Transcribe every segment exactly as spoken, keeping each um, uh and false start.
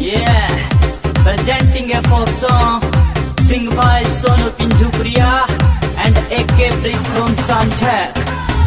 Presenting a folk song, sing by Sonu Pinjupriya and A K Brick from Sanchak.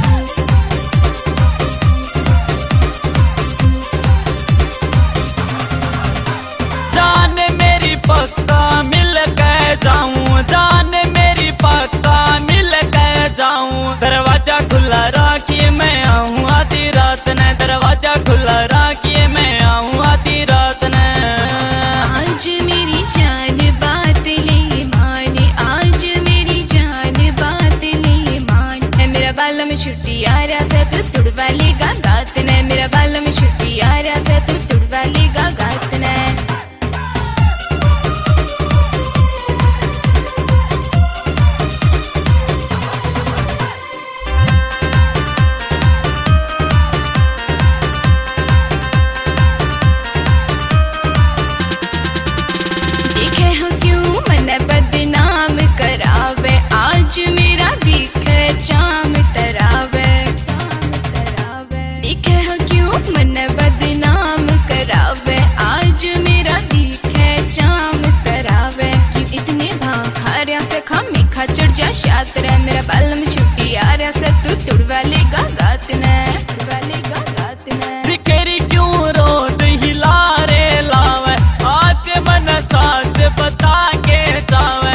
जाने मेरी पक्का मिल के जाऊं, जाने मेरी पक्का मिल के जाऊं। दरवाजा खुला राखिए मैं आऊं आधी रात ने, दरवाजा खुला राखिए मैं आऊं आधी रात ने। आज मेरी जान बात ले मान, आज मेरी जान बात ले मान। है मेरा बाल में छुट्टी आ रहा था तो तुड़वा लेगा गात ने, मेरा बाल में छुट्टी आ रहा था तो तुड़वा लेगा गात ने। बदनाम करावे आज मेरा दिखे जाम तरावे, दिखे हो क्यों मन बदनाम करावे आज मेरा दिखे जाम तरावे। क्यों इतने भाव खा रहा से खामे खा चढ़ जा शात्र, मेरा बाल में छुट्टी आ रहा से तू तुड़वा लेगा गात ने, तुड़वा लेगा गात ने। दिखेरी क्यों रोड हिला रे लावे आज मन साथ बता के जावे,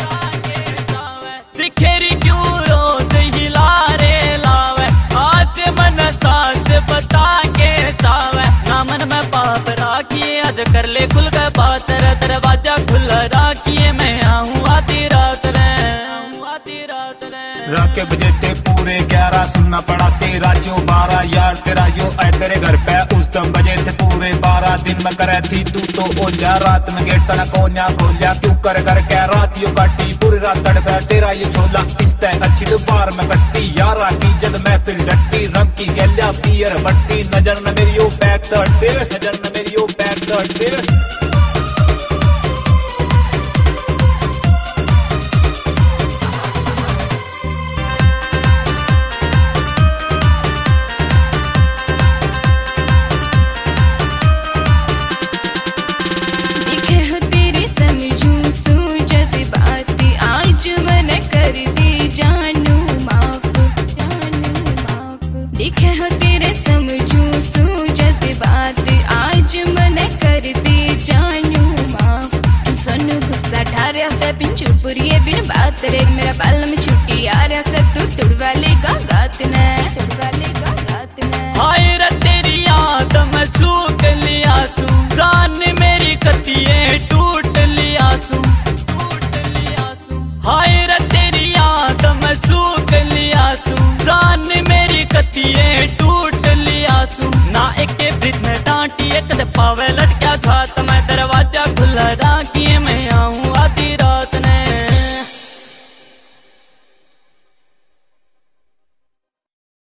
दिखेरी क्यों रोड हिला रे लावे आज मन साथ बता के जावे। ना मन में पाप राखिए आज कर ले खुल गए बात रे, दरवाजा खुला राखिए मैं आऊं आधी रात रे, आऊं आधी रात रे। राके बजे थे पूरे ग्यारह, सुनना पड़ा तेरा जो बारह, यार तेरा यो आए तेरे घर पे उस दम बजे थे पूरे बारह। दिन में करे थी तू तो ओ जा, रात में गेट तना कोन्या खोलिया क्यों कर कर के रात यो काटी पूरी रात तड़पे तेरा ये छोला। इस तय अच्छी दोबार में कट्टी यार की जद महफिल डट्टी, रंग की गैलिया पियर बट्टी। नजर न मेरी यो बैक दे, नजर न मेरी यो बैक दे। कर दी जानू माफ, जानू माफ। दिखे हो तेरे समझू सूझत बात आज मन कर दी जानू माफ। सोनू गुस्सा ठारे हफ्ता पिंचू पुरिये बिन बात रे, मेरा बाल में छुट्टी आ रहा से तू तुड़वा लेगा गात ने, तुड़वा लेगा गात ने। हाय रे तेरी याद में सूख लिया सू, जान मेरी कतिये टूट लिया सू, टूट लिया सू। हाय सूख लिया सू, जान मेरी कतिये टूट लिया सू। ना एक ब्रिज में डांटी एक पावे लटका खाता